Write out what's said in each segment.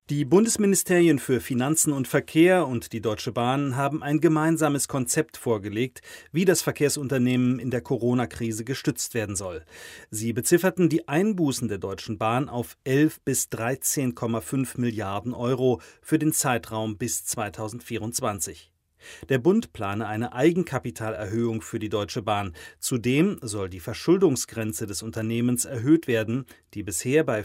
Die Bundesministerien für Finanzen und Verkehr und die Deutsche Bahn haben ein gemeinsames Konzept vorgelegt, wie das Verkehrsunternehmen in der Corona-Krise gestützt werden soll. Sie bezifferten die Einbußen der Deutschen Bahn auf 11 bis 13,5 Milliarden Euro für den Zeitraum bis 2024. Der Bund plane eine Eigenkapitalerhöhung für die Deutsche Bahn. Zudem soll die Verschuldungsgrenze des Unternehmens erhöht werden, die bisher bei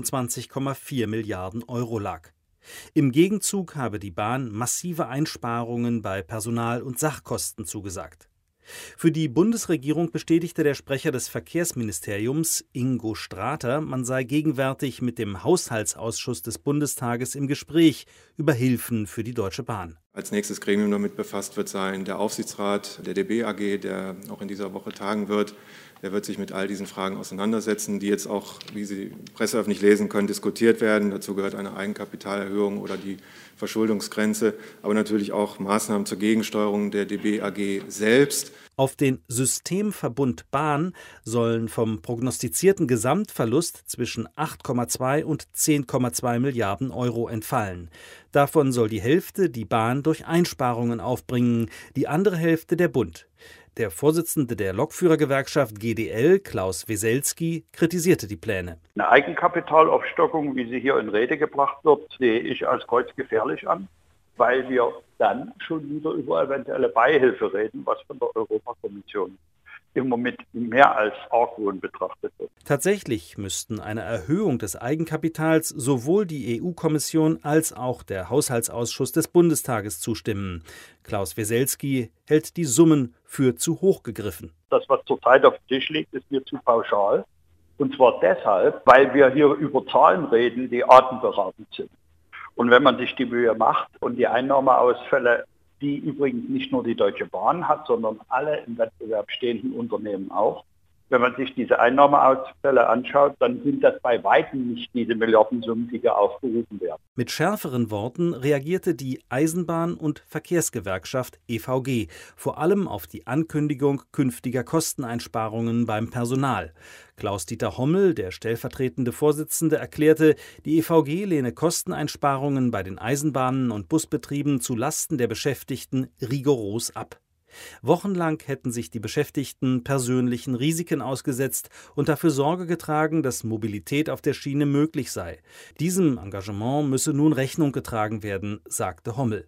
25,4 Milliarden Euro lag. Im Gegenzug habe die Bahn massive Einsparungen bei Personal- und Sachkosten zugesagt. Für die Bundesregierung bestätigte der Sprecher des Verkehrsministeriums, Ingo Strater, man sei gegenwärtig mit dem Haushaltsausschuss des Bundestages im Gespräch über Hilfen für die Deutsche Bahn. Als nächstes Gremium damit befasst wird sein der Aufsichtsrat der DB AG, der auch in dieser Woche tagen wird. Der wird sich mit all diesen Fragen auseinandersetzen, die jetzt auch, wie Sie presseöffentlich lesen können, diskutiert werden. Dazu gehört eine Eigenkapitalerhöhung oder die Verschuldungsgrenze, aber natürlich auch Maßnahmen zur Gegensteuerung der DB AG selbst. Auf den Systemverbund Bahn sollen vom prognostizierten Gesamtverlust zwischen 8,2 und 10,2 Milliarden Euro entfallen. Davon soll die Hälfte die Bahn durch Einsparungen aufbringen, die andere Hälfte der Bund. Der Vorsitzende der Lokführergewerkschaft GDL, Klaus Weselski, kritisierte die Pläne. Eine Eigenkapitalaufstockung, wie sie hier in Rede gebracht wird, sehe ich als kreuzgefährlich an, weil wir dann schon wieder über eventuelle Beihilfe reden, was von der Europakommission im Moment mehr als Argwohn betrachtet wird. Tatsächlich müssten einer Erhöhung des Eigenkapitals sowohl die EU-Kommission als auch der Haushaltsausschuss des Bundestages zustimmen. Klaus Weselski hält die Summen für zu hoch gegriffen. Das, was zurzeit auf dem Tisch liegt, ist mir zu pauschal. Und zwar deshalb, weil wir hier über Zahlen reden, die atemberaubend sind. Und wenn man sich die Mühe macht und die Einnahmeausfälle, die übrigens nicht nur die Deutsche Bahn hat, sondern alle im Wettbewerb stehenden Unternehmen auch. Wenn man sich diese Einnahmeausfälle anschaut, dann sind das bei weitem nicht diese Milliardensummen, die hier aufgerufen werden. Mit schärferen Worten reagierte die Eisenbahn- und Verkehrsgewerkschaft EVG, vor allem auf die Ankündigung künftiger Kosteneinsparungen beim Personal. Klaus-Dieter Hommel, der stellvertretende Vorsitzende, erklärte, die EVG lehne Kosteneinsparungen bei den Eisenbahnen und Busbetrieben zu Lasten der Beschäftigten rigoros ab. Wochenlang hätten sich die Beschäftigten persönlichen Risiken ausgesetzt und dafür Sorge getragen, dass Mobilität auf der Schiene möglich sei. Diesem Engagement müsse nun Rechnung getragen werden, sagte Hommel.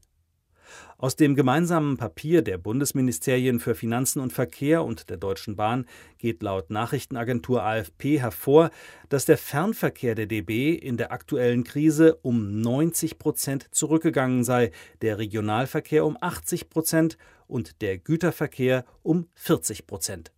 Aus dem gemeinsamen Papier der Bundesministerien für Finanzen und Verkehr und der Deutschen Bahn geht laut Nachrichtenagentur AFP hervor, dass der Fernverkehr der DB in der aktuellen Krise um 90% zurückgegangen sei, der Regionalverkehr um 80% und der Güterverkehr um 40%.